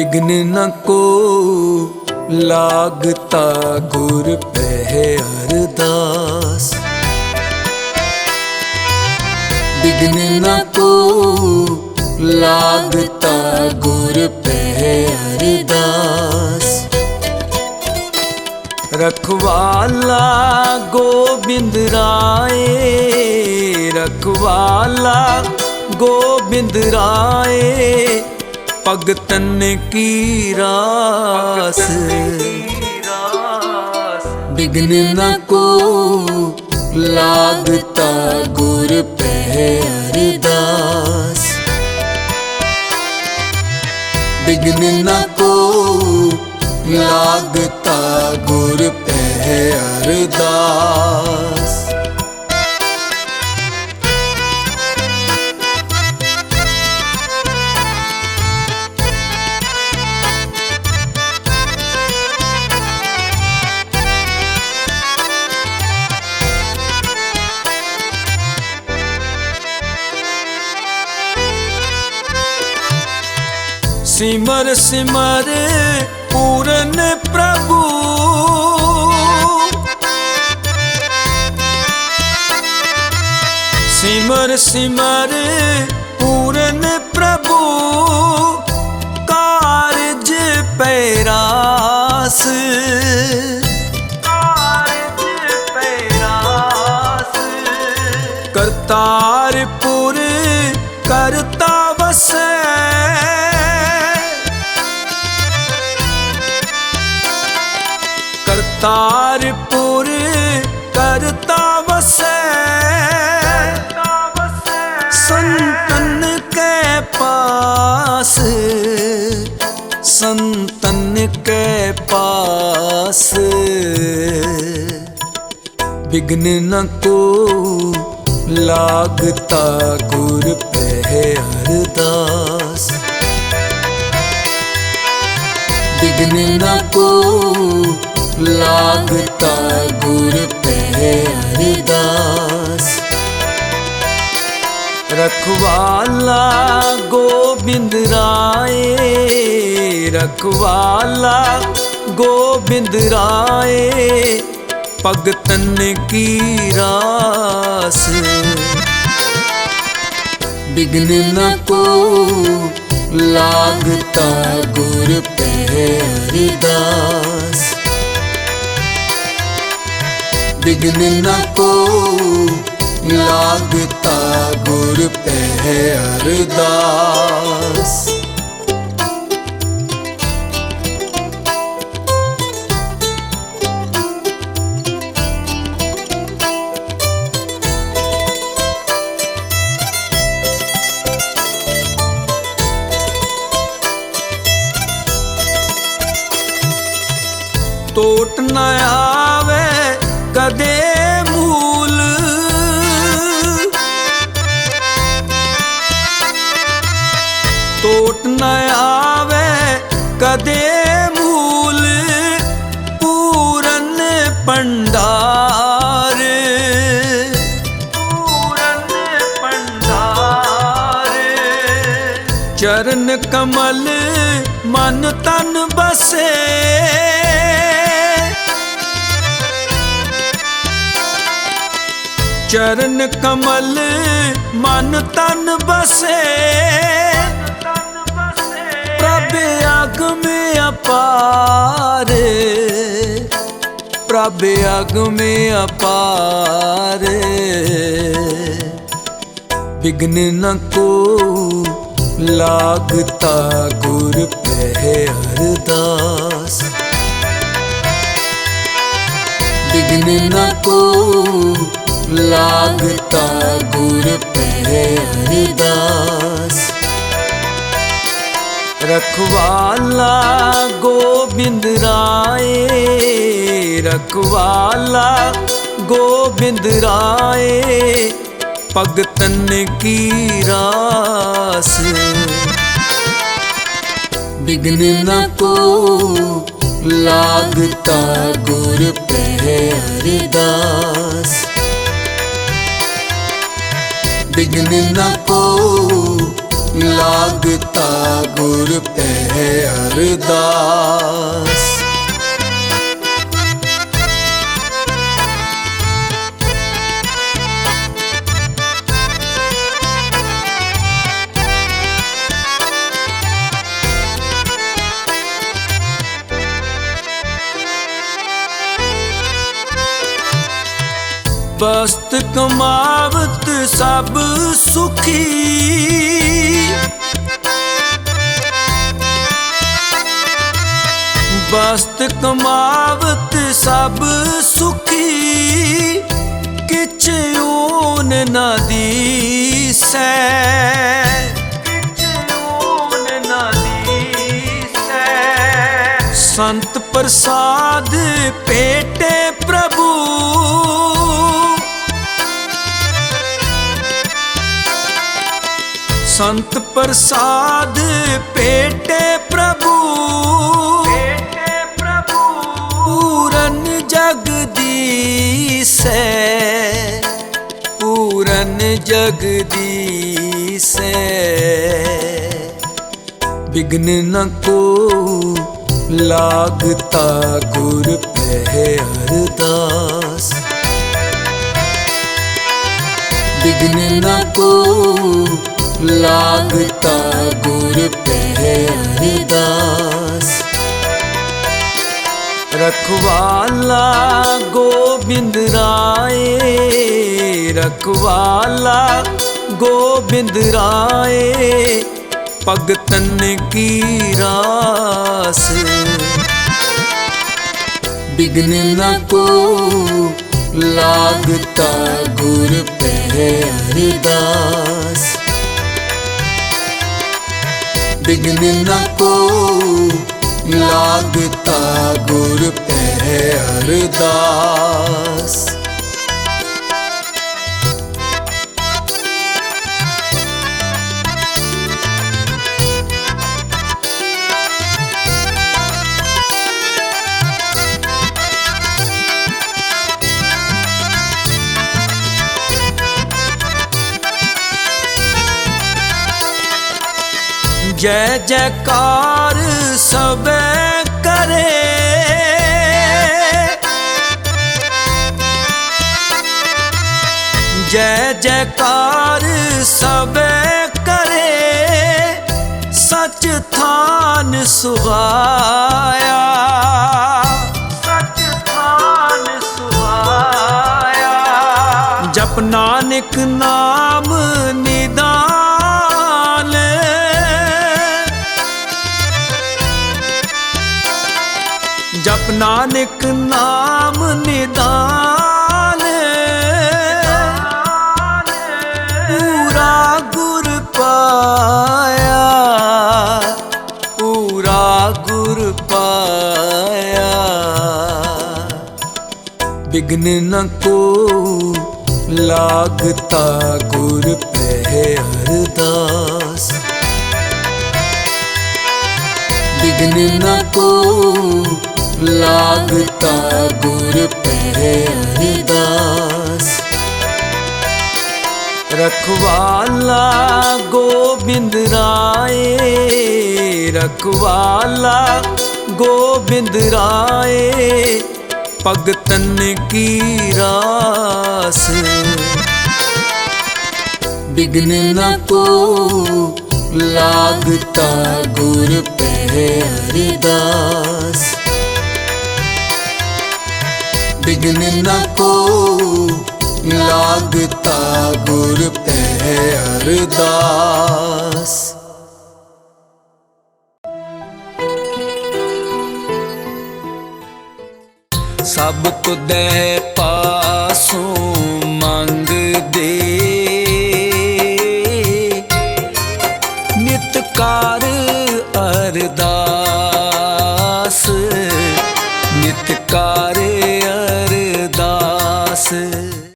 बिघ्न न को लागता गुर पै अरदास। बिघ्न न को लागता गुर पै अरदास। रखवाला गोबिंद राय, रखवाला गोबिंद राय, भगतन की रास। बिघ्न न को लागता गुर पै अरदास। बिघ्न न को लागता गुर पै अरदास। सिमर सिमर पूरन प्रभु, सिमर सिमर पूरन प्रभु, कारज पैरास। कारज पैरास। करतारपुर करता वसै, करतारपुर करता वसै, संतन के पास, संतन के पास। बिघ्न न को लागता गुर पै अरदास। बिघ्न न को लागता गुर पै अरदास। रखवाला गोबिंद राय, रखवाला गोबिंद राय, भगतन की रास। बिघ्न न को लागता गुर पै अरदास। बिघ्न न को लागता गुर पै अरदास। टोट न आवे कदे मूल, टोट न आवे कदे मूल, पूरन भंडार। पूरन भंडार। चरण कमल मन तन बसे, चरण कमल मन तन बसे। प्रभ आगम अपार, प्रभ आगम अपार। बिघ्न न को लागता गुर पै अरदास। बिघ्न न को लागता गुर पै अरदास। रखवाला गोबिंद राय, रखवाला गोबिंद राय, भगतन की रास। बिघ्न न को लागता गुर पै अरदास। बिघ्न न को लागता गुर पे अरदास। बस्त कमावत सब सुखी, बस्त कमावत सब सुखी, किछ ऊन न दीसै, संत प्रसाद पेटे प्रभु, संत प्रसाद पेटे प्रभु, पूरन जगदीसै, पूरन जगदीसै। विघ्न न को लागता गुर पे अरदास। विघ्न न को लागता गुर पे अरदास। रखवाला गोबिंद राय, रखवाला गोबिंद राय, भगतन की रास। विघ्न न को लागता गुर पे अरदास। विघ्न न को लागता गुर पे अरदास। जय जयकार सब करे, जय जयकार सब करे, सच थान सुहाया, सच थान सुहाया। जप नानक नाम निदान, जप नानक नाम निदान, पूरा गुर पाया, पूरा गुर पाया। विघ्न न को लागता गुर पे अरदास। विघ्न न को लागता गुर पे अरदास। रखवाला गोबिंद राय, रखवाला गोबिंद राय, भगतन की रास। विघ्न न को लागता गुर पे अरदास। विघ्न न को लागता गुर पे अरदास। सब तुदै पासों मंग दे, नित कार अरदास।